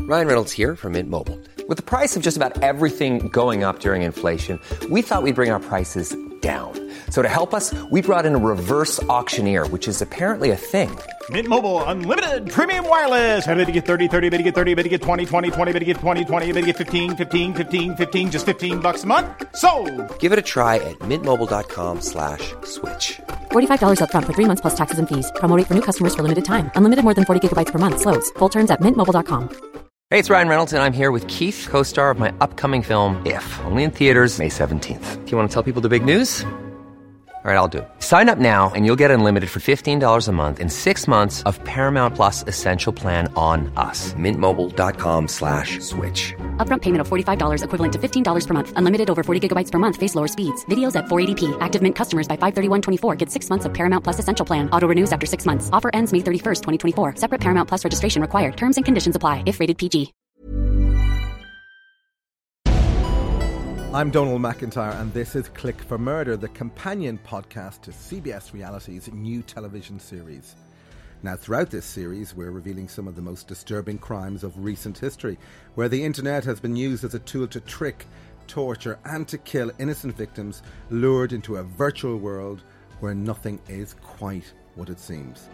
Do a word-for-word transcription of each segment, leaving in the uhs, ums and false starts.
Ryan Reynolds here from Mint Mobile. With the price of just about everything going up during inflation, we thought we'd bring our prices down. So to help us, we brought in a reverse auctioneer, which is apparently a thing. Mint Mobile Unlimited Premium Wireless. How to get thirty, thirty, how to get thirty, how to get twenty, twenty, twenty, how to get twenty, twenty, how to get fifteen, fifteen, fifteen, fifteen, just fifteen bucks a month? Sold! Give it a try at mintmobile.com slash switch. forty-five dollars up front for three months plus taxes and fees. Promo rate for new customers for limited time. Unlimited more than forty gigabytes per month. Slows full terms at mint mobile dot com. Hey, it's Ryan Reynolds, and I'm here with Keith, co-star of my upcoming film, If, only in theaters May seventeenth. Do you want to tell people the big news? All right, I'll do it. Sign up now and you'll get unlimited for fifteen dollars a month and six months of Paramount Plus Essential Plan on us. Mintmobile.com slash switch. Upfront payment of forty-five dollars equivalent to fifteen dollars per month. Unlimited over forty gigabytes per month. Face lower speeds. Videos at four eighty p. Active Mint customers by five thirty-one twenty-four get six months of Paramount Plus Essential Plan. Auto renews after six months. Offer ends May thirty-first, twenty twenty-four. Separate Paramount Plus registration required. Terms and conditions apply if rated P G. I'm Donald McIntyre, and this is Click for Murder, the companion podcast to C B S Reality's new television series. Now, throughout this series, we're revealing some of the most disturbing crimes of recent history, where the internet has been used as a tool to trick, torture, and to kill innocent victims lured into a virtual world where nothing is quite what it seems.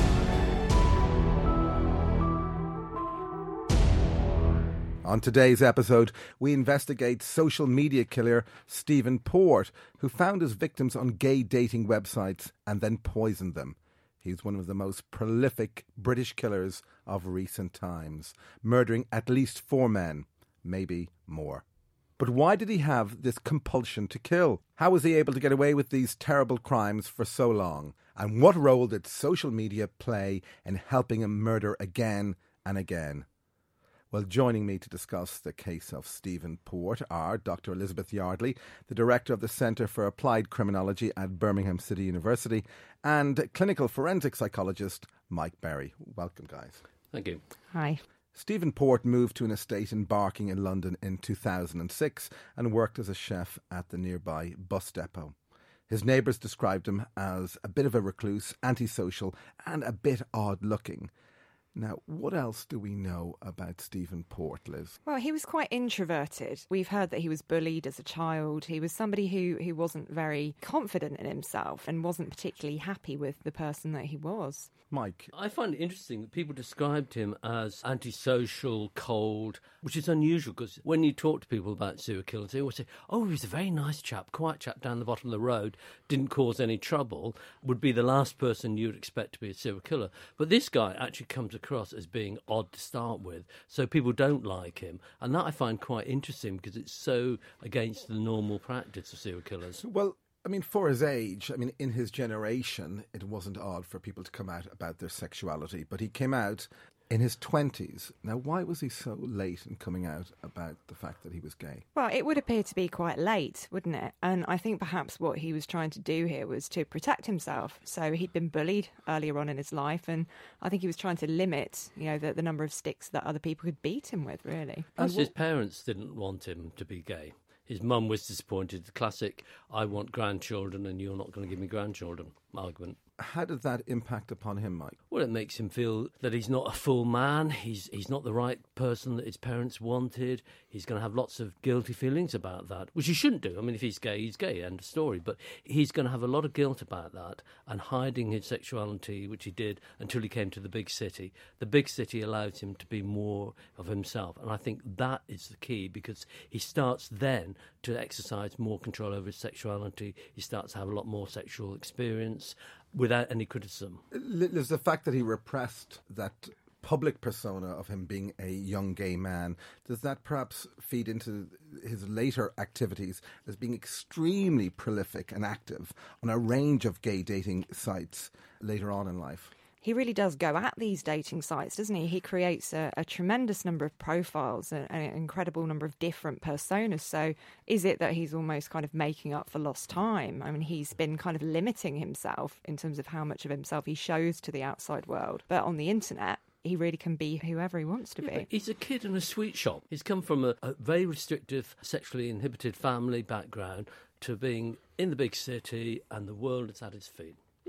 On today's episode, we investigate social media killer Stephen Port, who found his victims on gay dating websites and then poisoned them. He's one of the most prolific British killers of recent times, murdering at least four men, maybe more. But why did he have this compulsion to kill? How was he able to get away with these terrible crimes for so long? And what role did social media play in helping him murder again and again? Well, joining me to discuss the case of Stephen Port are Doctor Elizabeth Yardley, the Director of the Centre for Applied Criminology at Birmingham City University, and clinical forensic psychologist Mike Berry. Welcome, guys. Thank you. Hi. Stephen Port moved to an estate in Barking in London in two thousand six and worked as a chef at the nearby bus depot. His neighbours described him as a bit of a recluse, antisocial and a bit odd-looking. Now, what else do we know about Stephen Port, Liz? Well, he was quite introverted. We've heard that he was bullied as a child. He was somebody who, who wasn't very confident in himself and wasn't particularly happy with the person that he was. Mike? I find it interesting that people described him as antisocial, cold, which is unusual because when you talk to people about serial killers, they always say, oh, he was a very nice chap, quiet chap down the bottom of the road, didn't cause any trouble, would be the last person you'd expect to be a serial killer. But this guy actually comes across as being odd to start with, so people don't like him. And that I find quite interesting because it's so against the normal practice of serial killers. Well, I mean, for his age, I mean, in his generation, it wasn't odd for people to come out about their sexuality, but he came out in his twenties. Now, why was he so late in coming out about the fact that he was gay? Well, it would appear to be quite late, wouldn't it? And I think perhaps what he was trying to do here was to protect himself. So he'd been bullied earlier on in his life, and I think he was trying to limit, you know, the, the number of sticks that other people could beat him with, really. Plus, his parents didn't want him to be gay. His mum was disappointed. The classic, I want grandchildren and you're not going to give me grandchildren argument. How did that impact upon him, Mike? Well, it makes him feel that he's not a full man. He's he's not the right person that his parents wanted. He's going to have lots of guilty feelings about that, which he shouldn't do. I mean, if he's gay, he's gay, end of story. But he's going to have a lot of guilt about that and hiding his sexuality, which he did until he came to the big city. The big city allows him to be more of himself. And I think that is the key because he starts then to exercise more control over his sexuality. He starts to have a lot more sexual experience without any criticism. There's the fact that he repressed that public persona of him being a young gay man. Does that perhaps feed into his later activities as being extremely prolific and active on a range of gay dating sites later on in life? He really does go at these dating sites, doesn't he? He creates a, a tremendous number of profiles, and an incredible number of different personas. So is it that he's almost kind of making up for lost time? I mean, he's been kind of limiting himself in terms of how much of himself he shows to the outside world. But on the internet, he really can be whoever he wants to be. Yeah, he's a kid in a sweet shop. He's come from a, a very restrictive, sexually inhibited family background to being in the big city and the world is at his feet.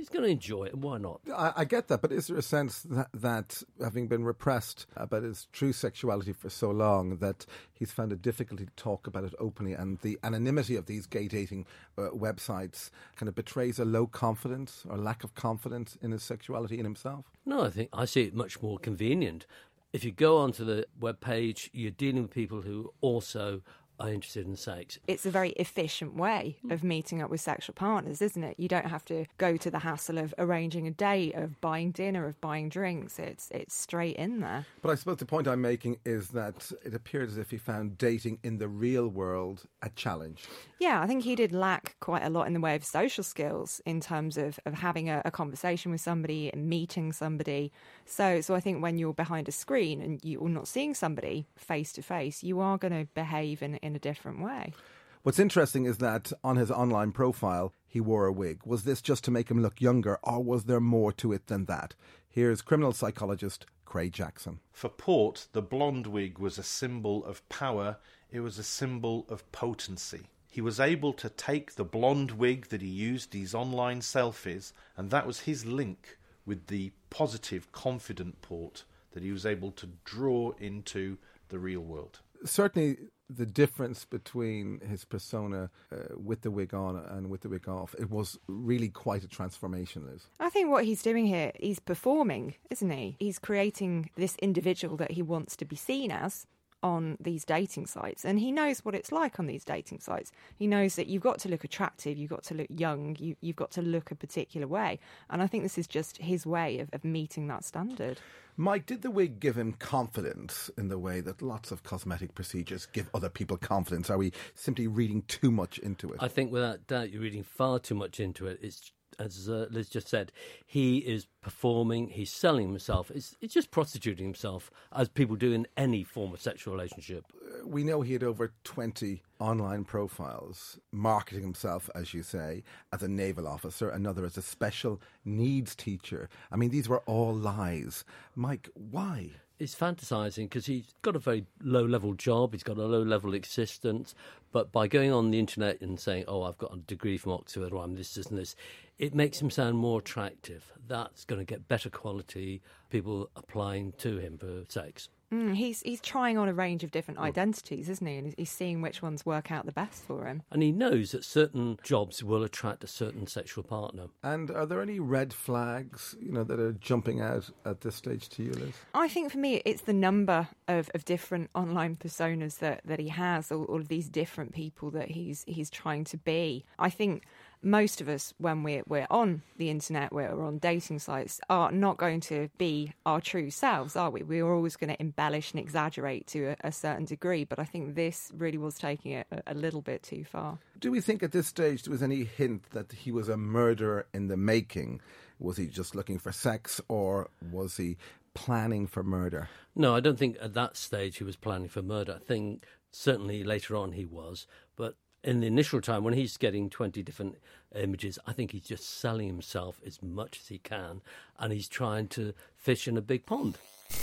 he's going to enjoy it, and why not? I, I get that, but is there a sense that, that having been repressed about his true sexuality for so long, that he's found it difficult to talk about it openly, and the anonymity of these gay dating uh, websites kind of betrays a low confidence or lack of confidence in his sexuality in himself? No, I think I see it much more convenient. If you go onto the web page, you're dealing with people who also are interested in sex. It's a very efficient way of meeting up with sexual partners, isn't it? You don't have to go to the hassle of arranging a date, of buying dinner, of buying drinks. It's it's straight in there. But I suppose the point I'm making is that it appeared as if he found dating in the real world a challenge. Yeah, I think he did lack quite a lot in the way of social skills in terms of, of having a, a conversation with somebody and meeting somebody. So so I think when you're behind a screen and you're not seeing somebody face to face, you are going to behave in, in a different way. What's interesting is that on his online profile, he wore a wig. Was this just to make him look younger, or was there more to it than that? Here's criminal psychologist Craig Jackson. For Port, the blonde wig was a symbol of power. It was a symbol of potency. He was able to take the blonde wig that he used, these online selfies, and that was his link with the positive, confident Port that he was able to draw into the real world. Certainly the difference between his persona uh, with the wig on and with the wig off, it was really quite a transformation, Liz. I think what he's doing here, he's performing, isn't he? He's creating this individual that he wants to be seen as on these dating sites, and he knows what it's like on these dating sites. He knows that you've got to look attractive, you've got to look young, you, you've got to look a particular way, and I think this is just his way of, of meeting that standard. Mike, did the wig give him confidence in the way that lots of cosmetic procedures give other people confidence? Are we simply reading too much into it? I think without doubt you're reading far too much into it. It's, as uh, Liz just said, he is performing, he's selling himself. It's, it's just prostituting himself, as people do in any form of sexual relationship. We know he had over twenty online profiles, marketing himself, as you say, as a naval officer, another as a special needs teacher. I mean, these were all lies. Mike, why? He's fantasising because he's got a very low-level job, he's got a low-level existence, but by going on the internet and saying, oh, I've got a degree from Oxford, or I'm this, this and this, it makes him sound more attractive. That's going to get better quality people applying to him for sex. Mm, he's he's trying on a range of different identities, isn't he? And he's seeing which ones work out the best for him. And he knows that certain jobs will attract a certain sexual partner. And are there any red flags, you know, that are jumping out at this stage to you, Liz? I think for me, it's the number of, of different online personas that, that he has, all, all of these different people that he's he's trying to be. I think most of us, when we're, we're on the internet, we're on dating sites, are not going to be our true selves, are we? We're always going to embellish and exaggerate to a, a certain degree, but I think this really was taking it a, a little bit too far. Do we think at this stage there was any hint that he was a murderer in the making? Was he just looking for sex, or was he planning for murder? No, I don't think at that stage he was planning for murder. I think certainly later on he was, but in the initial time, when he's getting twenty different images, I think he's just selling himself as much as he can, and he's trying to fish in a big pond.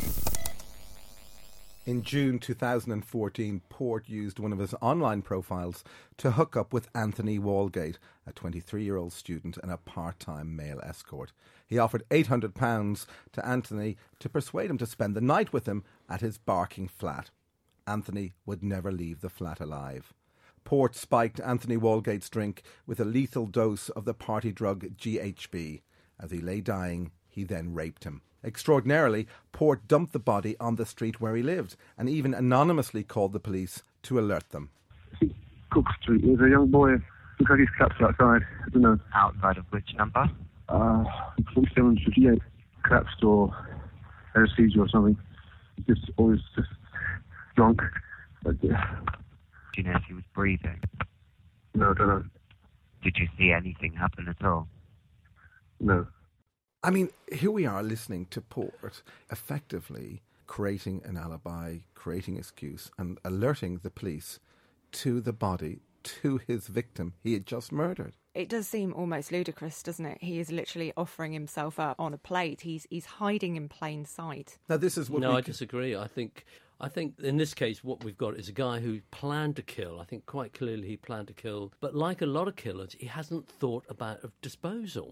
In June two thousand fourteen, Port used one of his online profiles to hook up with Anthony Walgate, a twenty-three-year-old student and a part-time male escort. He offered eight hundred pounds to Anthony to persuade him to spend the night with him at his Barking flat. Anthony would never leave the flat alive. Port spiked Anthony Walgate's drink with a lethal dose of the party drug G H B. As he lay dying, he then raped him. Extraordinarily, Port dumped the body on the street where he lived and even anonymously called the police to alert them. Cook Street. There's a young boy, looks like he's collapsed outside. I don't know. Outside of which number? Uh, forty-seven fifty-eight. Collapsed or anesthesia or something. Just always just drunk. But, yeah. Do you know if he was breathing? No, I don't know. Did you see anything happen at all? No. I mean, here we are listening to Port effectively creating an alibi, creating excuse and alerting the police to the body, to his victim he had just murdered. It does seem almost ludicrous, doesn't it? He is literally offering himself up on a plate. He's he's hiding in plain sight. Now, this is what No, we I can... disagree. I think... I think in this case what we've got is a guy who planned to kill. I think quite clearly he planned to kill. But like a lot of killers, he hasn't thought about of disposal.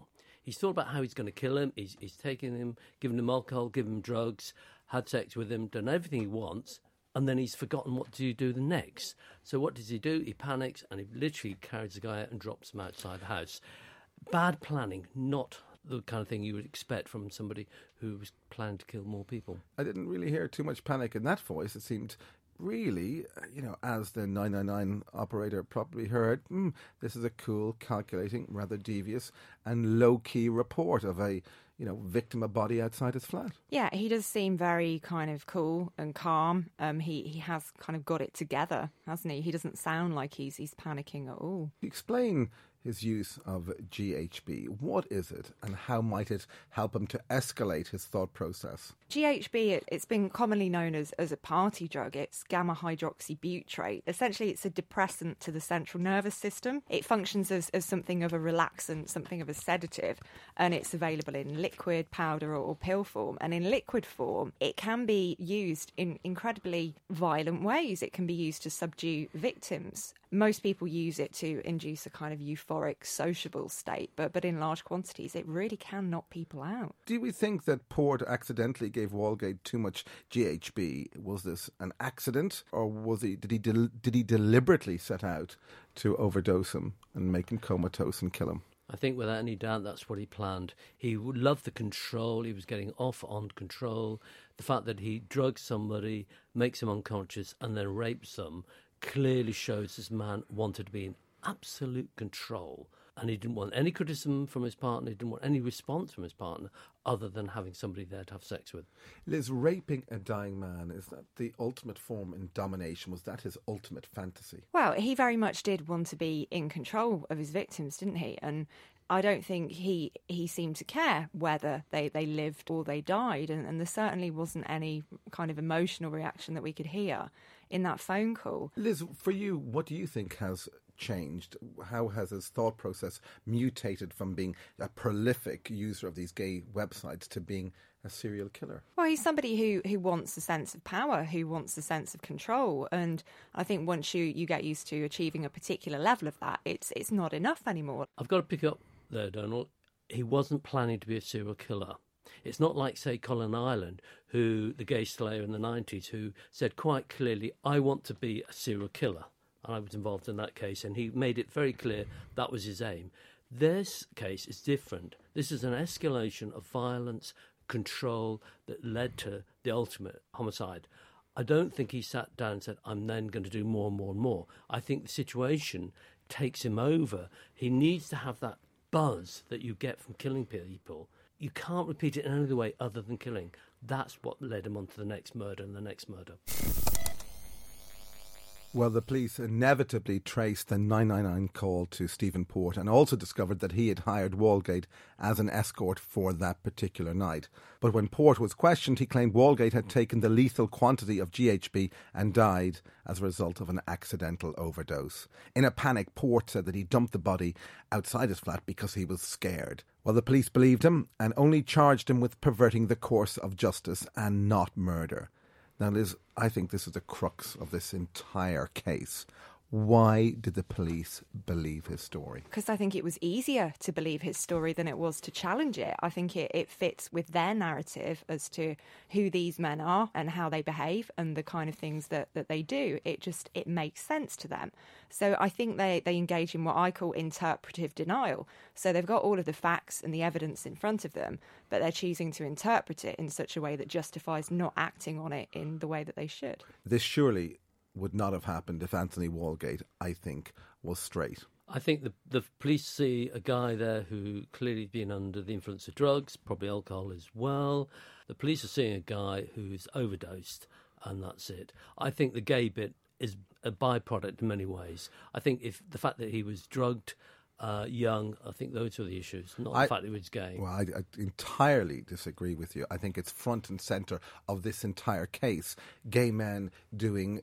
He's thought about how he's going to kill him. He's, he's taken him, given him alcohol, given him drugs, had sex with him, done everything he wants, and then he's forgotten what to do the next. So what does he do? He panics and he literally carries the guy out and drops him outside the house. Bad planning, not the kind of thing you would expect from somebody who was planning to kill more people. I didn't really hear too much panic in that voice. It seemed really, you know, as the nine nine nine operator probably heard, mm, this is a cool, calculating, rather devious and low-key report of a, you know, victim, a body outside his flat. Yeah, he does seem very kind of cool and calm. Um, he, he has kind of got it together, hasn't he? He doesn't sound like he's he's panicking at all. Explain his use of G H B. What is it, and how might it help him to escalate his thought process? G H B, it, it's been commonly known as, as a party drug. It's gamma-hydroxybutyrate. Essentially, it's a depressant to the central nervous system. It functions as, as something of a relaxant, something of a sedative, and it's available in liquid, powder, or, or pill form. And in liquid form, it can be used in incredibly violent ways. It can be used to subdue victims. Most people use it to induce a kind of euphoric, sociable state, but, but in large quantities, it really can knock people out. Do we think that Port accidentally gave Walgate too much G H B? Was this an accident, or was he did he del- did he deliberately set out to overdose him and make him comatose and kill him? I think without any doubt that's what he planned. He would love the control. He was getting off on control. The fact that he drugs somebody, makes him unconscious, and then rapes them clearly shows this man wanted to be in absolute control, and he didn't want any criticism from his partner. He didn't want any response from his partner other than having somebody there to have sex with. Liz, raping a dying man, is that the ultimate form in domination? Was that his ultimate fantasy? Well, he very much did want to be in control of his victims, didn't he? And I don't think he he seemed to care whether they, they lived or they died, and, and there certainly wasn't any kind of emotional reaction that we could hear in that phone call. Liz, for you, what do you think has changed? How has his thought process mutated from being a prolific user of these gay websites to being a serial killer? Well, he's somebody who, who wants a sense of power, who wants a sense of control. And I think once you, you get used to achieving a particular level of that, it's it's not enough anymore. I've got to pick up there, Donald. He wasn't planning to be a serial killer. It's not like, say, Colin Ireland, who the gay slayer in the nineties, who said quite clearly, I want to be a serial killer. And I was involved in that case, and he made it very clear that was his aim. This case is different. This is an escalation of violence, control that led to the ultimate homicide. I don't think he sat down and said, I'm then going to do more and more and more. I think the situation takes him over. He needs to have that buzz that you get from killing people. You can't repeat it in any other way other than killing. That's what led him on to the next murder and the next murder. Well, the police inevitably traced the nine nine nine call to Stephen Port and also discovered that he had hired Walgate as an escort for that particular night. But when Port was questioned, he claimed Walgate had taken the lethal quantity of G H B and died as a result of an accidental overdose. In a panic, Port said that he dumped the body outside his flat because he was scared. Well, the police believed him and only charged him with perverting the course of justice and not murder. Now, Liz, I think this is the crux of this entire case. Why did the police believe his story? Because I think it was easier to believe his story than it was to challenge it. I think it, it fits with their narrative as to who these men are and how they behave and the kind of things that, that they do. It just, it makes sense to them. So I think they, they engage in what I call interpretive denial. So they've got all of the facts and the evidence in front of them, but they're choosing to interpret it in such a way that justifies not acting on it in the way that they should. This surely would not have happened if Anthony Walgate, I think, was straight. I think the the police see a guy there who clearly been under the influence of drugs, probably alcohol as well. The police are seeing a guy who's overdosed, and that's it. I think the gay bit is a byproduct in many ways. I think if the fact that he was drugged, uh, young, I think those are the issues, not the I, fact that he was gay. Well, I, I entirely disagree with you. I think it's front and centre of this entire case. Gay men doing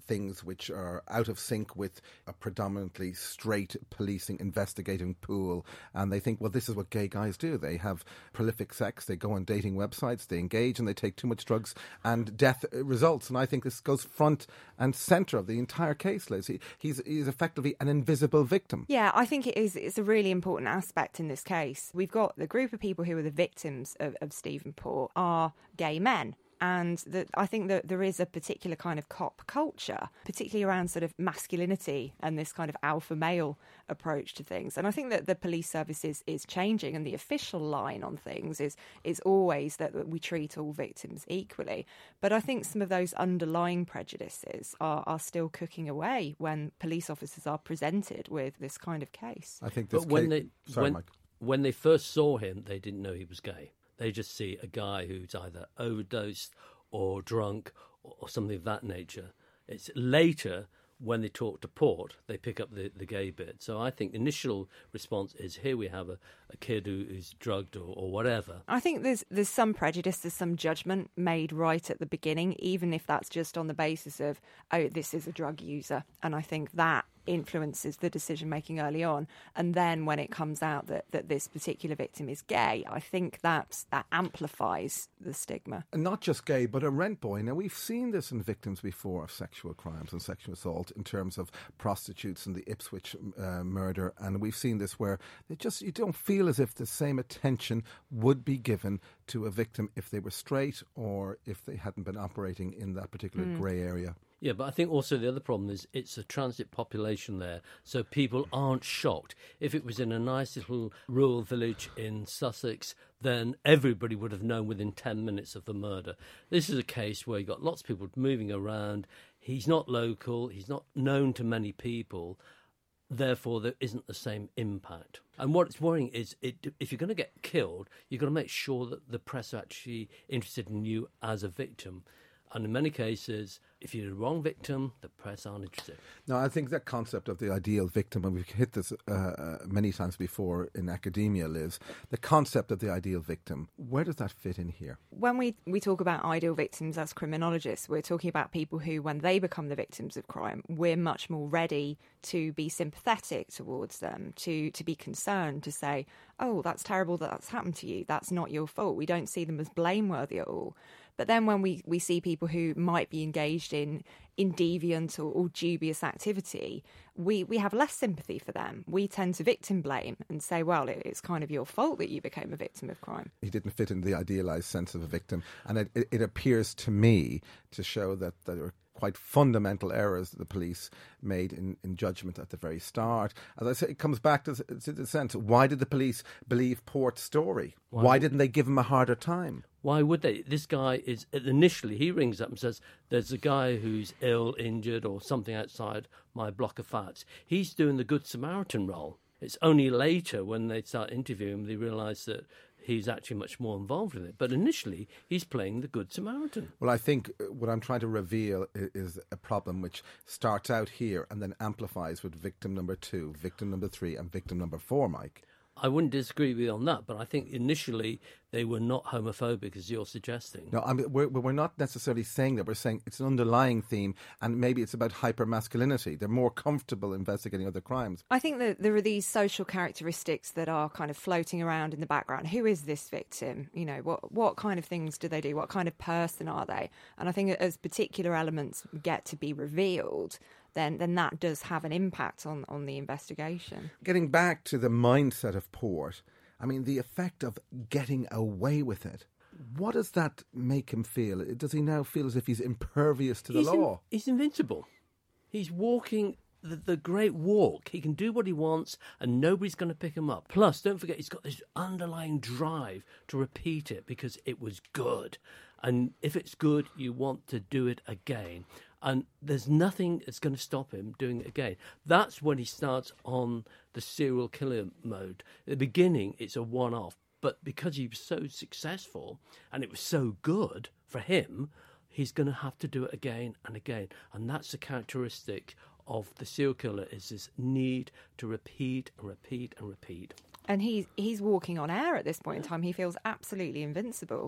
things which are out of sync with a predominantly straight policing investigating pool, and they think, well, this is what gay guys do. They have prolific sex, they go on dating websites, they engage, and they take too much drugs, and death results. And I think this goes front and centre of the entire case, Liz. He, he's, he's effectively an invisible victim. Yeah, I think it is. It's a really important aspect in this case. We've got the group of people who are the victims of, of Stephen Port are gay men. And the, I think that there is a particular kind of cop culture, particularly around sort of masculinity and this kind of alpha male approach to things. And I think that the police service is, is changing, and the official line on things is is always that we treat all victims equally. But I think some of those underlying prejudices are, are still cooking away when police officers are presented with this kind of case. I think this but when case... they Sorry, when, Mike. when they first saw him, they didn't know he was gay. They just see a guy who's either overdosed or drunk or something of that nature. It's later, when they talk to Port, they pick up the, the gay bit. So I think the initial response is, here we have a, a kid who is drugged or, or whatever. I think there's there's some prejudice, there's some judgment made right at the beginning, even if that's just on the basis of, oh, this is a drug user. And I think that influences the decision making early on, and then when it comes out that, that this particular victim is gay, I think that that amplifies the stigma. And not just gay, but a rent boy. Now, we've seen this in victims before of sexual crimes and sexual assault in terms of prostitutes and the Ipswich uh, murder, and we've seen this where they just you don't feel as if the same attention would be given to a victim if they were straight or if they hadn't been operating in that particular mm. grey area. Yeah, but I think also the other problem is it's a transit population there, so people aren't shocked. If it was in a nice little rural village in Sussex, then everybody would have known within ten minutes of the murder. This is a case where you've got lots of people moving around. He's not local, he's not known to many people, therefore there isn't the same impact. And what's worrying is it, if you're going to get killed, you've got to make sure that the press are actually interested in you as a victim. And in many cases, if you're the wrong victim, the press aren't interested. No, I think that concept of the ideal victim, and we've hit this uh, uh, many times before in academia, Liz, the concept of the ideal victim, where does that fit in here? When we, we talk about ideal victims as criminologists, we're talking about people who, when they become the victims of crime, we're much more ready to be sympathetic towards them, to, to be concerned, to say, oh, that's terrible that that's happened to you. That's not your fault. We don't see them as blameworthy at all. But then when we, we see people who might be engaged in, in deviant or, or dubious activity, we, we have less sympathy for them. We tend to victim blame and say, well, it, it's kind of your fault that you became a victim of crime. He didn't fit in the idealised sense of a victim. And it, it, it appears to me to show that, that there are quite fundamental errors that the police made in, in judgment at the very start. As I say, it comes back to, to the sense, why did the police believe Port's story? Why, why didn't they give him a harder time? Why would they? This guy is, initially, he rings up and says, there's a guy who's ill, injured, or something outside my block of flats. He's doing the Good Samaritan role. It's only later, when they start interviewing him, they realise that he's actually much more involved in it. But initially, he's playing the Good Samaritan. Well, I think what I'm trying to reveal is a problem which starts out here and then amplifies with victim number two, victim number three, and victim number four, Mike. I wouldn't disagree with you on that, but I think initially they were not homophobic, as you're suggesting. No, I mean, we're, we're not necessarily saying that. We're saying it's an underlying theme, and maybe it's about hyper-masculinity. They're more comfortable investigating other crimes. I think that there are these social characteristics that are kind of floating around in the background. Who is this victim? You know, what what kind of things do they do? What kind of person are they? And I think as particular elements get to be revealed, then then that does have an impact on, on the investigation. Getting back to the mindset of Port, I mean, the effect of getting away with it, what does that make him feel? Does he now feel as if he's impervious to the he's law? In, he's invincible. He's walking the, the great walk. He can do what he wants and nobody's going to pick him up. Plus, don't forget, he's got this underlying drive to repeat it because it was good. And if it's good, you want to do it again. And there's nothing that's going to stop him doing it again. That's when he starts on the serial killer mode. At the beginning, it's a one-off. But because he was so successful and it was so good for him, he's going to have to do it again and again. And that's the characteristic of the serial killer, is this need to repeat and repeat and repeat. And he's, he's walking on air at this point in time. He feels absolutely invincible.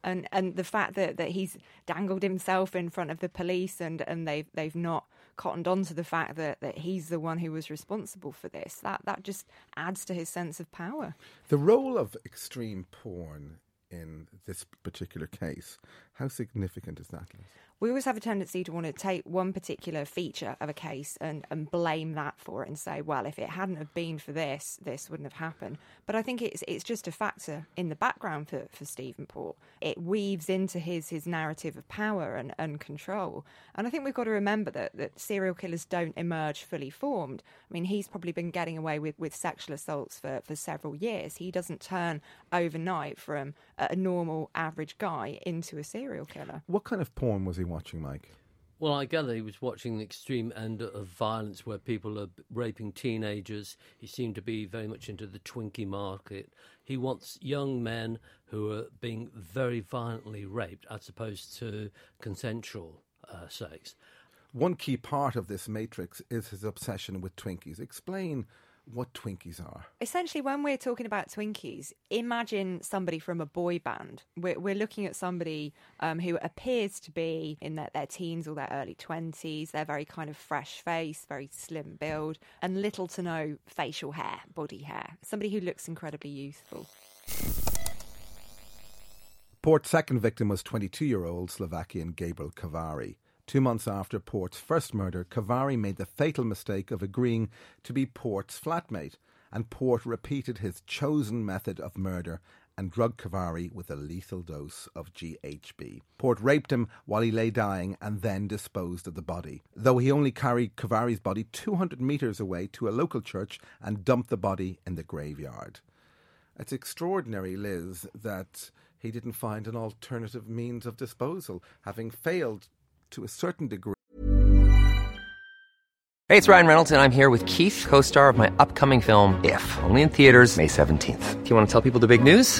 And and the fact that, that he's dangled himself in front of the police and, and they've they've not cottoned on to the fact that, that he's the one who was responsible for this, that, that just adds to his sense of power. The role of extreme porn in this particular case, how significant is that, Liz? We always have a tendency to want to take one particular feature of a case and, and blame that for it and say, well, if it hadn't have been for this, this wouldn't have happened. But I think it's it's just a factor in the background for, for Stephen Port. It weaves into his his narrative of power and, and control. And I think we've got to remember that, that serial killers don't emerge fully formed. I mean, he's probably been getting away with, with sexual assaults for, for several years. He doesn't turn overnight from a normal, average guy into a serial killer. What kind of porn was he watching, Mike? Well, I gather he was watching the extreme end of violence where people are raping teenagers. He seemed to be very much into the Twinkie market. He wants young men who are being very violently raped as opposed to consensual uh, sex. One key part of this matrix is his obsession with Twinkies. Explain what Twinkies are. Essentially, when we're talking about Twinkies, imagine somebody from a boy band. We're, we're looking at somebody um, who appears to be in their, their teens or their early twenties. They're very kind of fresh face, very slim build, and little to no facial hair, body hair. Somebody who looks incredibly youthful. Port's second victim was twenty-two-year-old Slovakian Gabriel Kavari. Two months after Port's first murder, Kavari made the fatal mistake of agreeing to be Port's flatmate, and Port repeated his chosen method of murder and drugged Kavari with a lethal dose of G H B. Port raped him while he lay dying and then disposed of the body, though he only carried Kavari's body two hundred metres away to a local church and dumped the body in the graveyard. It's extraordinary, Liz, that he didn't find an alternative means of disposal, having failed to a certain degree. Hey, it's Ryan Reynolds, and I'm here with Keith, co-star of my upcoming film, If, only in theaters May seventeenth. Do you want to tell people the big news?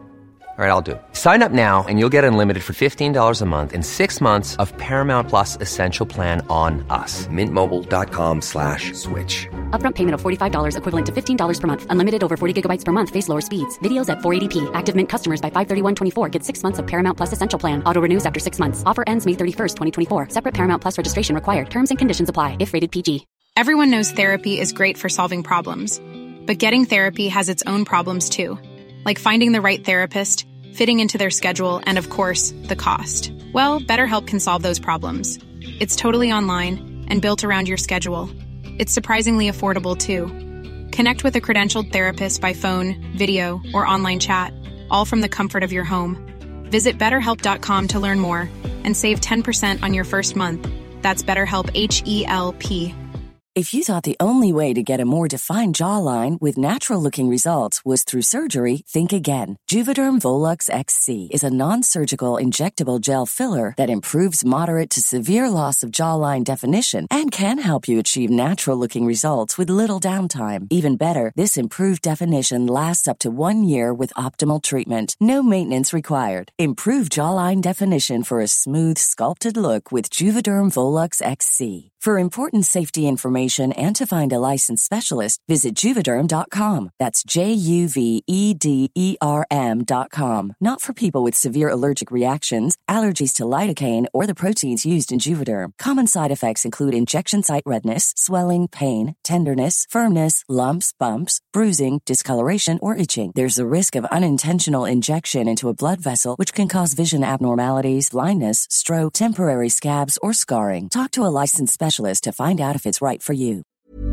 All right, I'll do it. Sign up now and you'll get unlimited for fifteen dollars a month and six months of Paramount Plus Essential Plan on us. Mint Mobile dot com slash switch. Upfront payment of forty-five dollars equivalent to fifteen dollars per month. Unlimited over forty gigabytes per month. Face lower speeds. Videos at four eighty p. Active Mint customers by five thirty-one twenty-four get six months of Paramount Plus Essential Plan. Auto renews after six months. Offer ends May thirty-first, twenty twenty-four. Separate Paramount Plus registration required. Terms and conditions apply if rated P G. Everyone knows therapy is great for solving problems. But getting therapy has its own problems too. Like finding the right therapist, fitting into their schedule, and of course, the cost. Well, BetterHelp can solve those problems. It's totally online and built around your schedule. It's surprisingly affordable, too. Connect with a credentialed therapist by phone, video, or online chat, all from the comfort of your home. Visit better help dot com to learn more and save ten percent on your first month. That's BetterHelp, H E L P. If you thought the only way to get a more defined jawline with natural-looking results was through surgery, think again. Juvederm Volux X C is a non-surgical injectable gel filler that improves moderate to severe loss of jawline definition and can help you achieve natural-looking results with little downtime. Even better, this improved definition lasts up to one year with optimal treatment. No maintenance required. Improve jawline definition for a smooth, sculpted look with Juvederm Volux X C. For important safety information and to find a licensed specialist, visit Juvederm dot com. That's J U V E D E R M dot com. Not for people with severe allergic reactions, allergies to lidocaine, or the proteins used in Juvederm. Common side effects include injection site redness, swelling, pain, tenderness, firmness, lumps, bumps, bruising, discoloration, or itching. There's a risk of unintentional injection into a blood vessel, which can cause vision abnormalities, blindness, stroke, temporary scabs, or scarring. Talk to a licensed specialist to find out if it's right for you.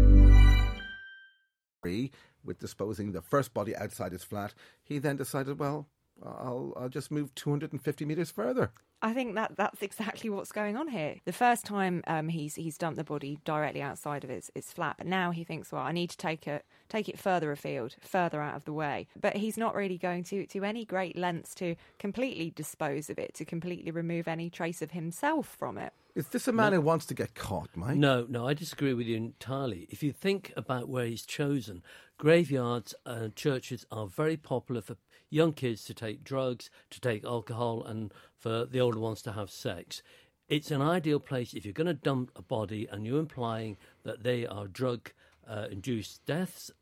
With disposing the first body outside his flat, he then decided, well, I'll, I'll just move two hundred fifty metres further. I think that that's exactly what's going on here. The first time um, he's he's dumped the body directly outside of his, his flat, but now he thinks, well, I need to take it take it further afield, further out of the way. But he's not really going to, to any great lengths to completely dispose of it, to completely remove any trace of himself from it. Is this a man No. who wants to get caught, Mike? No, no, I disagree with you entirely. If you think about where he's chosen, graveyards and churches are very popular for young kids to take drugs, to take alcohol, and for the older ones to have sex. It's an ideal place if you're going to dump a body and you're implying that they are drug uh, induced deaths,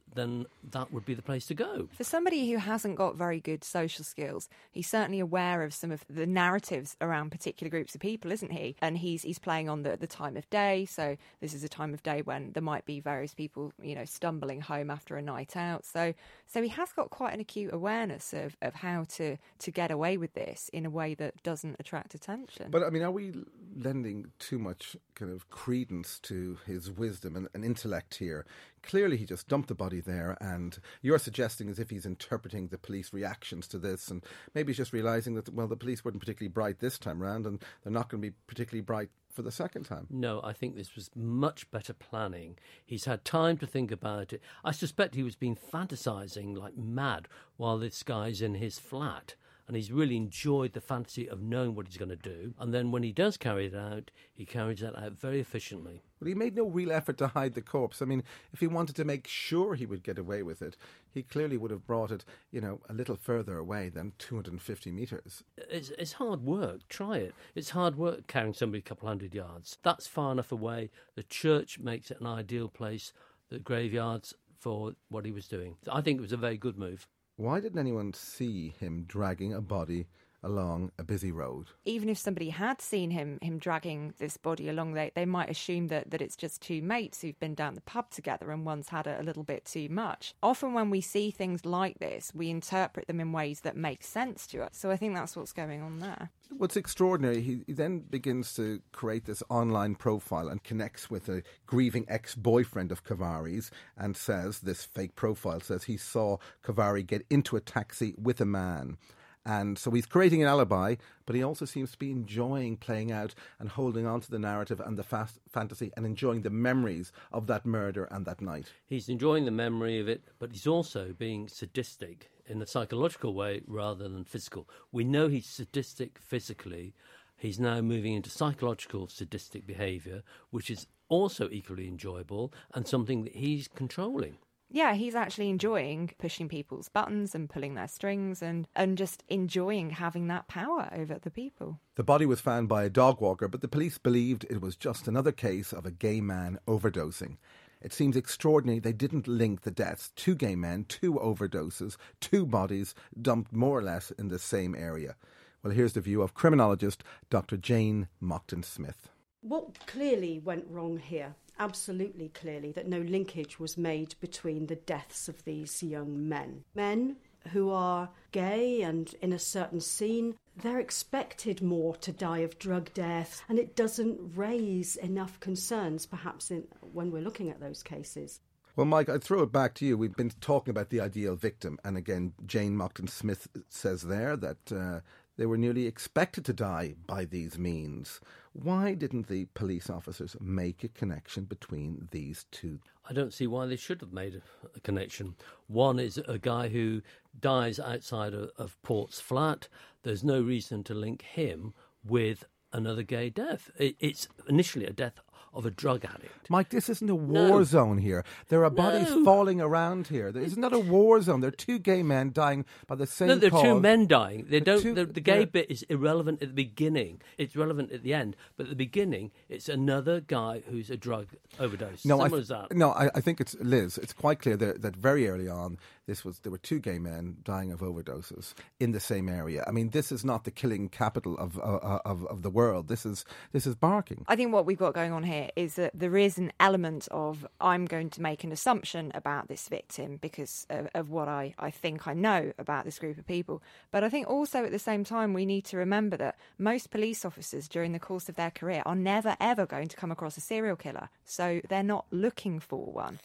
then that would be the place to go. For somebody who hasn't got very good social skills, he's certainly aware of some of the narratives around particular groups of people, isn't he? And he's he's playing on the, the time of day. So this is a time of day when there might be various people, you know, stumbling home after a night out. So so he has got quite an acute awareness of, of how to, to get away with this in a way that doesn't attract attention. But, I mean, are we lending too much kind of credence to his wisdom and, and intellect here? Clearly, he just dumped the body there, and you're suggesting as if he's interpreting the police reactions to this, and maybe he's just realising that, well, the police weren't particularly bright this time round, and they're not going to be particularly bright for the second time. No, I think this was much better planning. He's had time to think about it. I suspect he was being fantasising like mad while this guy's in his flat. And he's really enjoyed the fantasy of knowing what he's going to do. And then when he does carry it out, he carries that out very efficiently. But he made no real effort to hide the corpse. I mean, if he wanted to make sure he would get away with it, he clearly would have brought it, you know, a little further away than two hundred fifty metres. It's, it's hard work. Try it. It's hard work carrying somebody a couple hundred yards. That's far enough away. The church makes it an ideal place. The graveyards for what he was doing. I think it was a very good move. Why didn't anyone see him dragging a body along a busy road? Even if somebody had seen him him dragging this body along, they, they might assume that, that it's just two mates who've been down the pub together and one's had a, a little bit too much. Often when we see things like this, we interpret them in ways that make sense to us. So I think that's what's going on there. What's extraordinary, he, he then begins to create this online profile and connects with a grieving ex-boyfriend of Kavari's and says, this fake profile says he saw Kavari get into a taxi with a man. And so he's creating an alibi, but he also seems to be enjoying playing out and holding on to the narrative and the fast fantasy and enjoying the memories of that murder and that night. He's enjoying the memory of it, but he's also being sadistic in a psychological way rather than physical. We know he's sadistic physically. He's now moving into psychological sadistic behaviour, which is also equally enjoyable and something that he's controlling. Yeah, he's actually enjoying pushing people's buttons and pulling their strings and, and just enjoying having that power over the people. The body was found by a dog walker, but the police believed it was just another case of a gay man overdosing. It seems extraordinary they didn't link the deaths. Two gay men, two overdoses, two bodies dumped more or less in the same area. Well, here's the view of criminologist Doctor Jane Monckton-Smith. What clearly went wrong here, absolutely clearly, that no linkage was made between the deaths of these young men. Men who are gay and in a certain scene, they're expected more to die of drug death, and it doesn't raise enough concerns, perhaps, in, when we're looking at those cases. Well, Mike, I'd throw it back to you. We've been talking about the ideal victim, and again, Jane Monckton-Smith says there that uh, they were nearly expected to die by these means. Why didn't the police officers make a connection between these two? I don't see why they should have made a, a connection. One is a guy who dies outside of, of Port's flat. There's no reason to link him with another gay death. It, it's initially a death of a drug addict. Mike, this isn't a war No. zone here. There are bodies No. falling around here. There is not a war zone. There are two gay men dying by the same No, there are two cause. men dying. They The don't. two- the, the gay they're- bit is irrelevant at the beginning. It's relevant at the end, but at the beginning, it's another guy who's a drug overdose. No, I Simple th- as that. no, I, I think it's Liz. It's quite clear that, that very early on, this was there were two gay men dying of overdoses in the same area. I mean, this is not the killing capital of uh, of of the world. This is this is Barking. I think what we've got going on here is that there is an element of I'm going to make an assumption about this victim because of, of what I, I think I know about this group of people. But I think also at the same time we need to remember that most police officers during the course of their career are never ever going to come across a serial killer. So they're not looking for one.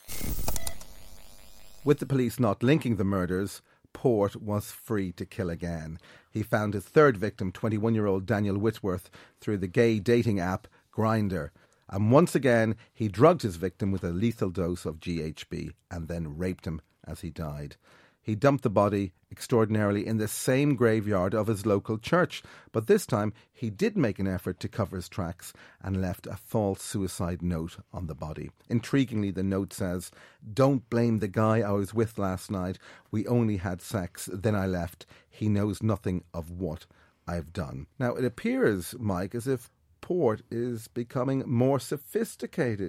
With the police not linking the murders, Port was free to kill again. He found his third victim, twenty-one-year-old Daniel Whitworth, through the gay dating app Grindr. And once again, he drugged his victim with a lethal dose of G H B and then raped him as he died. He dumped the body, extraordinarily, in the same graveyard of his local church. But this time, he did make an effort to cover his tracks and left a false suicide note on the body. Intriguingly, the note says, "Don't blame the guy I was with last night. We only had sex, then I left. He knows nothing of what I've done." Now, it appears, Mike, as if Port is becoming more sophisticated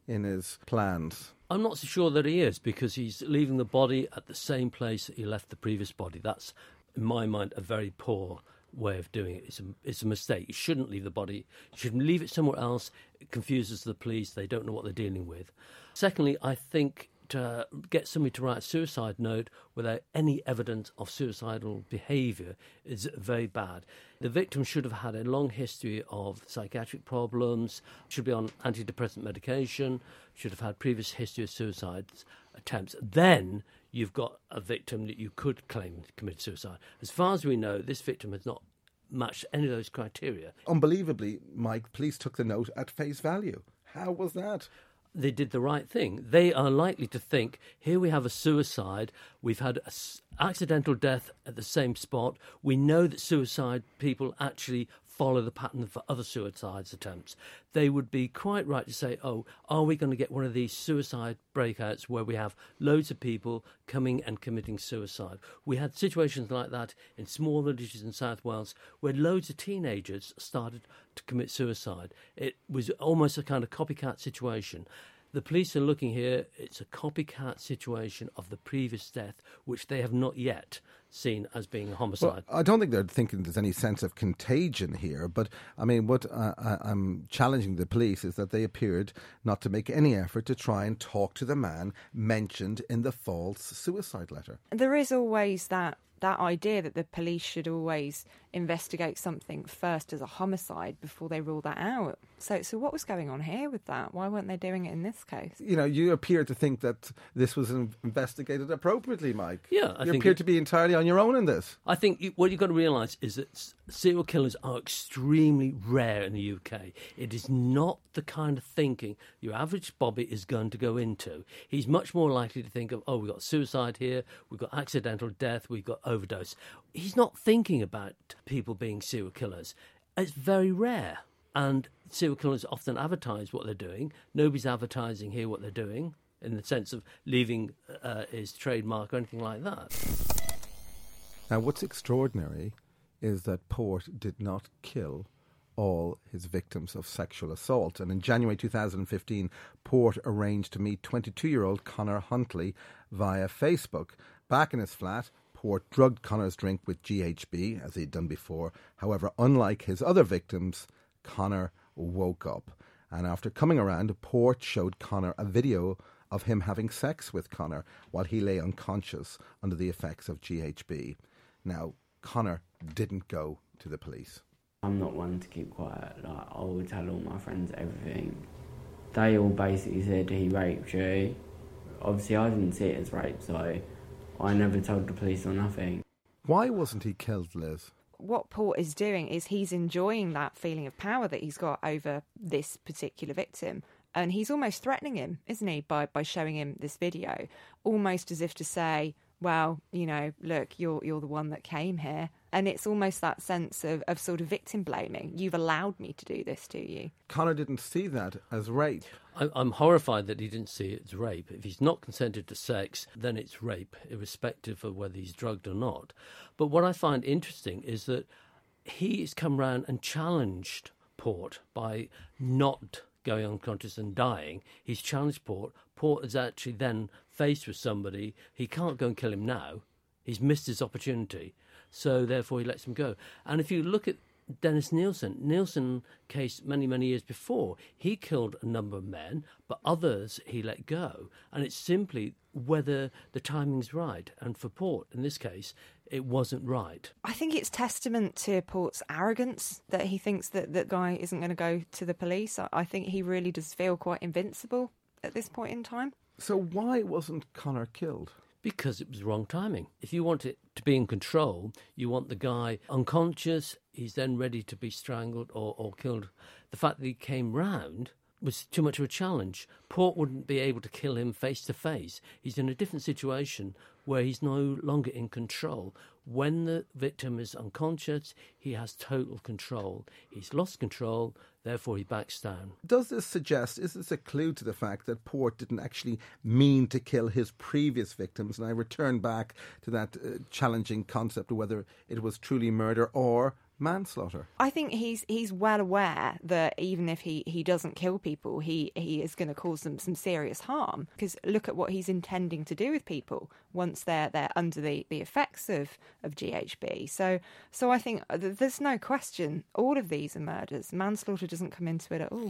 in his plans? I'm not so sure that he is, because he's leaving the body at the same place that he left the previous body. That's, in my mind, a very poor way of doing it. It's a, it's a mistake. You shouldn't leave the body. You should leave it somewhere else. It confuses the police. They don't know what they're dealing with. Secondly, I think to get somebody to write a suicide note without any evidence of suicidal behaviour is very bad. The victim should have had a long history of psychiatric problems, should be on antidepressant medication, should have had previous history of suicide attempts. Then you've got a victim that you could claim committed suicide. As far as we know, this victim has not matched any of those criteria. Unbelievably, Mike, police took the note at face value. How was that? They did the right thing. They are likely to think, here we have a suicide, we've had an accidental death at the same spot, we know that suicide people actually follow the pattern for other suicide attempts. They would be quite right to say, oh, are we going to get one of these suicide breakouts where we have loads of people coming and committing suicide? We had situations like that in small villages in South Wales where loads of teenagers started to commit suicide. It was almost a kind of copycat situation. The police are looking here, it's a copycat situation of the previous death, which they have not yet seen as being a homicide. Well, I don't think they're thinking there's any sense of contagion here, but I mean, what uh, I, I'm challenging the police is that they appeared not to make any effort to try and talk to the man mentioned in the false suicide letter. There is always that that idea that the police should always investigate something first as a homicide before they rule that out. So so what was going on here with that? Why weren't they doing it in this case? You know, you appear to think that this was investigated appropriately, Mike. Yeah, I you think appear it, to be entirely on your own in this. I think you, what you've got to realise is that serial killers are extremely rare in the U K. It is not the kind of thinking your average Bobby is going to go into. He's much more likely to think of, oh, we've got suicide here, we've got accidental death, we've got overdose. He's not thinking about people being serial killers. It's very rare. And serial killers often advertise what they're doing. Nobody's advertising here what they're doing in the sense of leaving uh, his trademark or anything like that. Now, what's extraordinary is that Port did not kill all his victims of sexual assault. And in January two thousand fifteen, Port arranged to meet twenty-two-year-old Conor Huntley via Facebook. Back in his flat, Port drugged Conor's drink with G H B, as he'd done before. However, unlike his other victims, Conor woke up. And after coming around, Port showed Conor a video of him having sex with Conor while he lay unconscious under the effects of G H B. Now, Conor didn't go to the police. I'm not one to keep quiet. Like, I will tell all my friends everything. They all basically said he raped you. Obviously, I didn't see it as rape, so I never told the police or nothing. Why wasn't he killed, Liz? What Port is doing is he's enjoying that feeling of power that he's got over this particular victim. And he's almost threatening him, isn't he, by, by showing him this video, almost as if to say, well, you know, look, you're you're the one that came here. And it's almost that sense of, of sort of victim blaming. You've allowed me to do this to you. Conor didn't see that as rape. I, I'm horrified that he didn't see it as rape. If he's not consented to sex, then it's rape, irrespective of whether he's drugged or not. But what I find interesting is that he's come round and challenged Port by not going unconscious and dying. He's challenged Port. Port is actually then faced with somebody. He can't go and kill him now. He's missed his opportunity. So therefore he lets him go. And if you look at Dennis Nielsen, Nielsen case many, many years before, he killed a number of men, but others he let go. And it's simply whether the timing's right. And for Port, in this case, it wasn't right. I think it's testament to Port's arrogance that he thinks that that guy isn't going to go to the police. I think he really does feel quite invincible at this point in time. So why wasn't Conor killed? Because it was wrong timing. If you want it to be in control, you want the guy unconscious, he's then ready to be strangled or, or killed. The fact that he came round was too much of a challenge. Port wouldn't be able to kill him face to face. He's in a different situation where he's no longer in control. When the victim is unconscious, he has total control. He's lost control, therefore he backs down. Does this suggest, is this a clue to the fact that Port didn't actually mean to kill his previous victims? And I return back to that uh, challenging concept of whether it was truly murder or manslaughter? I think he's he's well aware that even if he, he doesn't kill people, he, he is going to cause them some serious harm. Because look at what he's intending to do with people once they're they're under the, the effects of, of G H B. So so I think there's no question all of these are murders. Manslaughter doesn't come into it at all.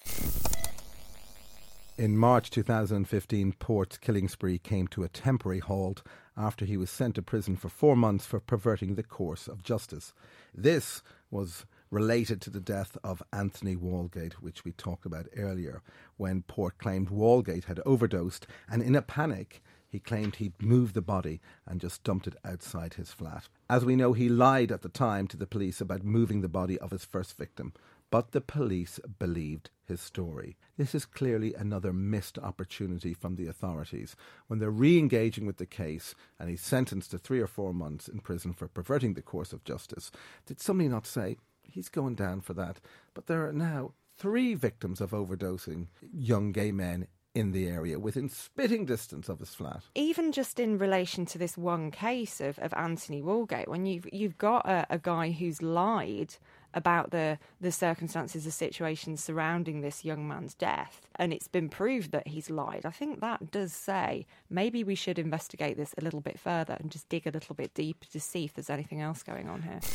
In March two thousand fifteen, Port's killing spree came to a temporary halt after he was sent to prison for four months for perverting the course of justice. This was related to the death of Anthony Walgate, which we talked about earlier, when Port claimed Walgate had overdosed, and in a panic, he claimed he'd moved the body and just dumped it outside his flat. As we know, he lied at the time to the police about moving the body of his first victim, but the police believed his story. This is clearly another missed opportunity from the authorities. When they're re-engaging with the case and he's sentenced to three or four months in prison for perverting the course of justice, did somebody not say, he's going down for that? But there are now three victims of overdosing young gay men in the area within spitting distance of his flat. Even just in relation to this one case of, of Anthony Walgate, when you've, you've got a, a guy who's lied about the, the circumstances, the situations surrounding this young man's death, and it's been proved that he's lied, I think that does say maybe we should investigate this a little bit further and just dig a little bit deeper to see if there's anything else going on here.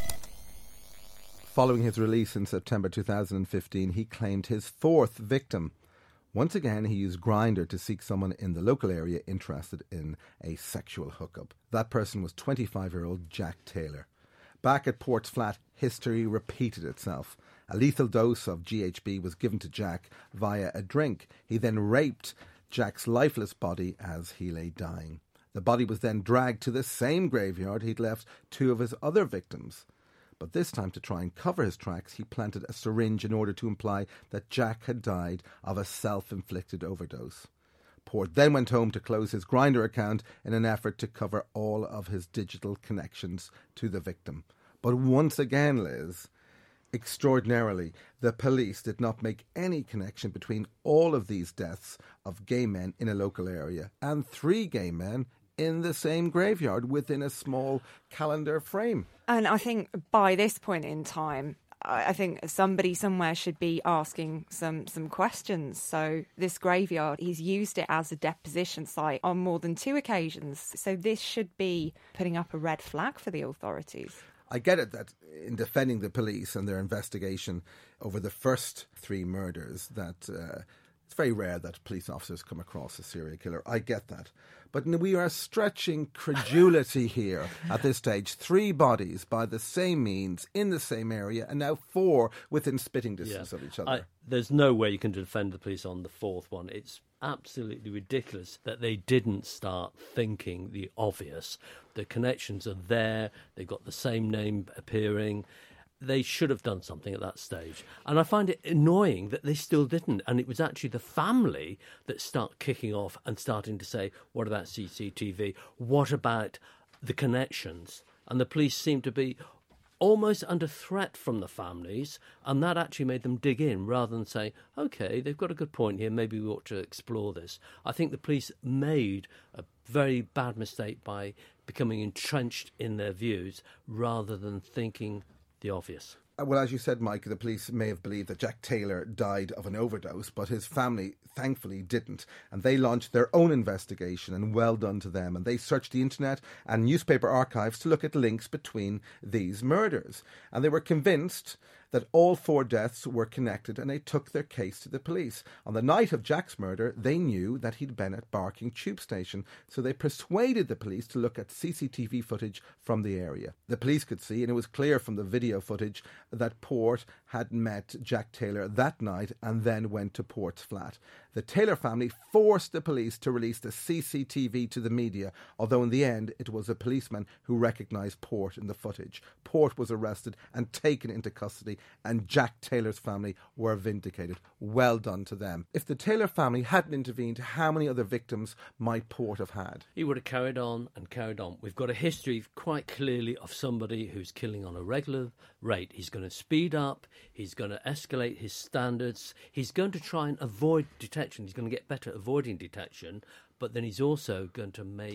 Following his release in September two thousand fifteen, he claimed his fourth victim. Once again, he used Grindr to seek someone in the local area interested in a sexual hookup. That person was twenty-five-year-old Jack Taylor. Back at Port's flat, history repeated itself. A lethal dose of G H B was given to Jack via a drink. He then raped Jack's lifeless body as he lay dying. The body was then dragged to the same graveyard he'd left two of his other victims. But this time, to try and cover his tracks, he planted a syringe in order to imply that Jack had died of a self-inflicted overdose. Port then went home to close his Grindr account in an effort to cover all of his digital connections to the victim. But once again, Liz, extraordinarily, the police did not make any connection between all of these deaths of gay men in a local area and three gay men in the same graveyard within a small calendar frame. And I think by this point in time, I think somebody somewhere should be asking some, some questions. So this graveyard, he's used it as a deposition site on more than two occasions. So this should be putting up a red flag for the authorities. I get it that in defending the police and their investigation over the first three murders, that uh, it's very rare that police officers come across a serial killer. I get that. But we are stretching credulity here at this stage. Three bodies by the same means in the same area, and now four within spitting distance yeah. of each other. I, there's no way you can defend the police on the fourth one. It's absolutely ridiculous that they didn't start thinking the obvious. The connections are there. They've got the same name appearing. They should have done something at that stage. And I find it annoying that they still didn't. And it was actually the family that start kicking off and starting to say, what about C C T V? What about the connections? And the police seem to be almost under threat from the families, and that actually made them dig in rather than say, OK, they've got a good point here, maybe we ought to explore this. I think the police made a very bad mistake by becoming entrenched in their views rather than thinking the obvious. Well, as you said, Mike, the police may have believed that Jack Taylor died of an overdose, but his family thankfully didn't. And they launched their own investigation, and well done to them. And they searched the internet and newspaper archives to look at links between these murders. And they were convinced that all four deaths were connected, and they took their case to the police. On the night of Jack's murder, they knew that he'd been at Barking Tube Station, so they persuaded the police to look at C C T V footage from the area. The police could see, and it was clear from the video footage, that Port had met Jack Taylor that night and then went to Port's flat. The Taylor family forced the police to release the C C T V to the media, although in the end it was a policeman who recognised Port in the footage. Port was arrested and taken into custody, and Jack Taylor's family were vindicated. Well done to them. If the Taylor family hadn't intervened, how many other victims might Port have had? He would have carried on and carried on. We've got a history quite clearly of somebody who's killing on a regular rate. He's going to speed up, he's going to escalate his standards, he's going to try and avoid detection, he's going to get better at avoiding detection, but then he's also going to make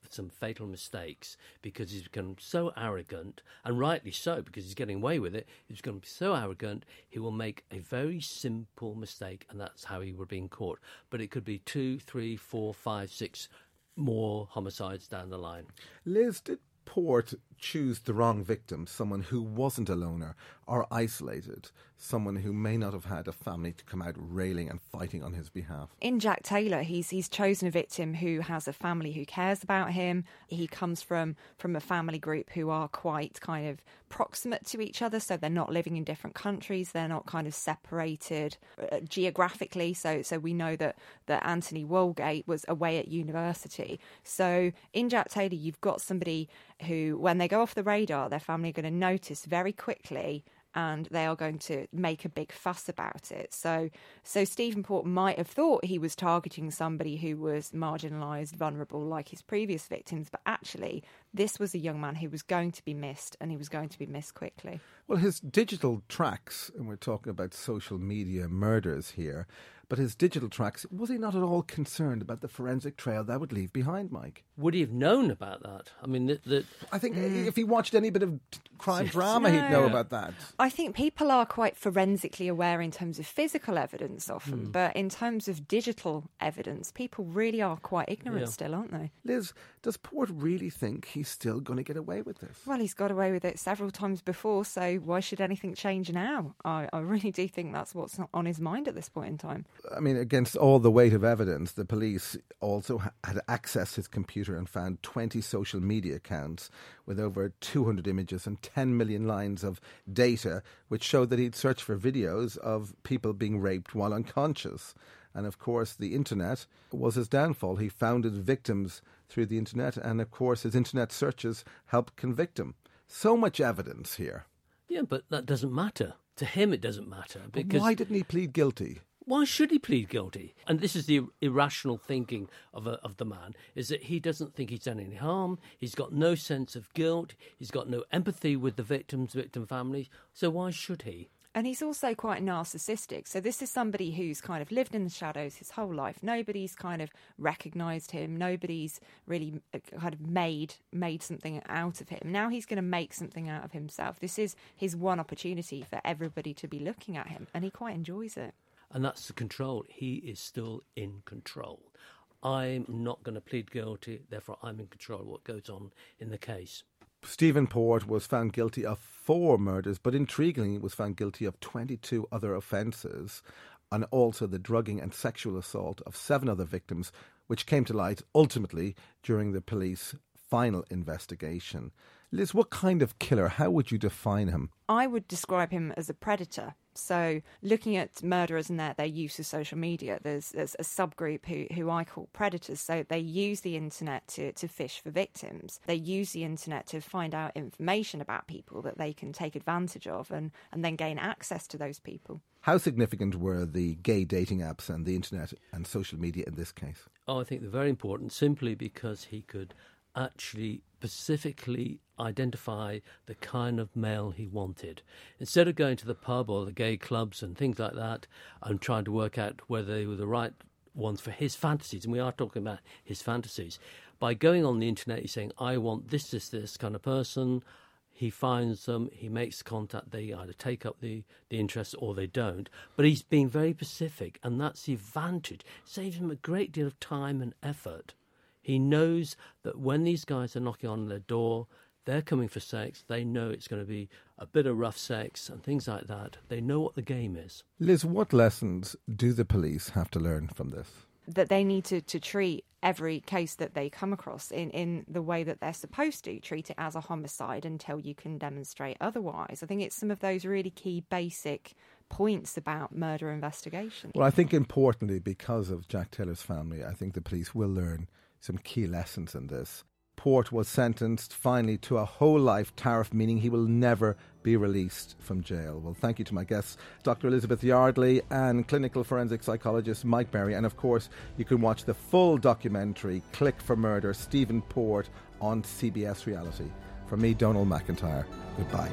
some fatal mistakes because he's become so arrogant, and rightly so, because he's getting away with it. He's going to be so arrogant, he will make a very simple mistake, and that's how he would be caught. But it could be two, three, four, five, six more homicides down the line. Liz, did Port choose the wrong victim, someone who wasn't a loner or isolated, someone who may not have had a family to come out railing and fighting on his behalf? In Jack Taylor, he's he's chosen a victim who has a family who cares about him. He comes from from a family group who are quite kind of proximate to each other, so they're not living in different countries, they're not kind of separated uh, geographically, so so we know that, that Anthony Walgate was away at university. So in Jack Taylor, you've got somebody who, when they go off the radar, their family are going to notice very quickly, and they are going to make a big fuss about it. So so Stephen Port might have thought he was targeting somebody who was marginalised, vulnerable, like his previous victims, but actually this was a young man who was going to be missed, and he was going to be missed quickly. Well, his digital tracks, and we're talking about social media murders here, but his digital tracks, was he not at all concerned about the forensic trail that would leave behind, Mike? Would he have known about that? I mean, the, the... I think mm. if he watched any bit of crime drama, no. he'd know about that. I think people are quite forensically aware in terms of physical evidence often, mm. but in terms of digital evidence, people really are quite ignorant yeah. still, aren't they? Liz, does Port really think he's still going to get away with this? Well, he's got away with it several times before, so why should anything change now? I, I really do think that's what's on his mind at this point in time. I mean, against all the weight of evidence, the police also had accessed his computer and found twenty social media accounts with over two hundred images and ten million lines of data, which showed that he'd searched for videos of people being raped while unconscious. And of course, the internet was his downfall. He found his victims through the internet, and of course, his internet searches helped convict him. So much evidence here. Yeah, but that doesn't matter. To him, it doesn't matter. Because but why didn't he plead guilty? Why should he plead guilty? And this is the irrational thinking of a, of the man, is that he doesn't think he's done any harm. He's got no sense of guilt. He's got no empathy with the victims, victim families. So why should he? And he's also quite narcissistic. So this is somebody who's kind of lived in the shadows his whole life. Nobody's kind of recognised him. Nobody's really kind of made made something out of him. Now he's going to make something out of himself. This is his one opportunity for everybody to be looking at him, and he quite enjoys it. And that's the control. He is still in control. I'm not going to plead guilty, therefore I'm in control of what goes on in the case. Stephen Port was found guilty of four murders, but intriguingly was found guilty of twenty-two other offences, and also the drugging and sexual assault of seven other victims, which came to light ultimately during the police final investigation. Liz, what kind of killer? How would you define him? I would describe him as a predator. So looking at murderers and their, their use of social media, there's, there's a subgroup who, who I call predators. So they use the internet to, to fish for victims. They use the internet to find out information about people that they can take advantage of and, and then gain access to those people. How significant were the gay dating apps and the internet and social media in this case? Oh, I think they're very important simply because he could actually specifically identify the kind of male he wanted. Instead of going to the pub or the gay clubs and things like that and trying to work out whether they were the right ones for his fantasies, and we are talking about his fantasies, by going on the internet, he's saying, I want this, this, this kind of person. He finds them, he makes contact, they either take up the, the interest or they don't. But he's being very specific, and that's the advantage. It saves him a great deal of time and effort. He knows that when these guys are knocking on their door, they're coming for sex. They know it's going to be a bit of rough sex and things like that. They know what the game is. Liz, what lessons do the police have to learn from this? That they need to, to treat every case that they come across in, in the way that they're supposed to, treat it as a homicide until you can demonstrate otherwise. I think it's some of those really key basic points about murder investigation. Well, I think importantly, because of Jack Taylor's family, I think the police will learn some key lessons in this. Port was sentenced finally to a whole life tariff, meaning he will never be released from jail. Well, thank you to my guests, Doctor Elizabeth Yardley and clinical forensic psychologist Mike Berry. And of course, you can watch the full documentary Click for Murder, Stephen Port, on C B S Reality. From me, Donald McIntyre, goodbye.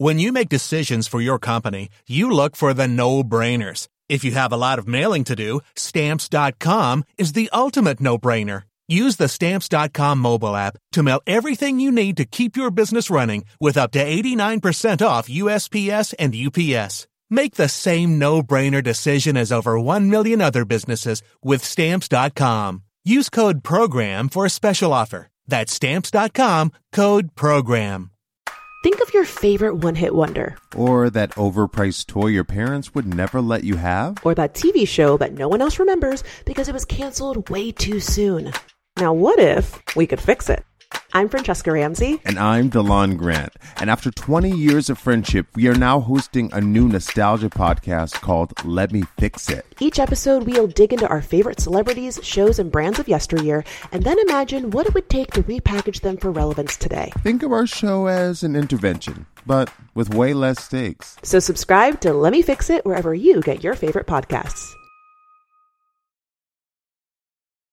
When you make decisions for your company, you look for the no-brainers. If you have a lot of mailing to do, Stamps dot com is the ultimate no-brainer. Use the Stamps dot com mobile app to mail everything you need to keep your business running with up to eighty-nine percent off U S P S and U P S. Make the same no-brainer decision as over one million other businesses with Stamps dot com. Use code PROGRAM for a special offer. That's Stamps dot com, code PROGRAM. Think of your favorite one-hit wonder. Or that overpriced toy your parents would never let you have. Or that T V show that no one else remembers because it was canceled way too soon. Now what if we could fix it? I'm Francesca Ramsey. And I'm DeLon Grant. And after twenty years of friendship, we are now hosting a new nostalgia podcast called Let Me Fix It. Each episode, we'll dig into our favorite celebrities, shows, and brands of yesteryear, and then imagine what it would take to repackage them for relevance today. Think of our show as an intervention, but with way less stakes. So subscribe to Let Me Fix It wherever you get your favorite podcasts.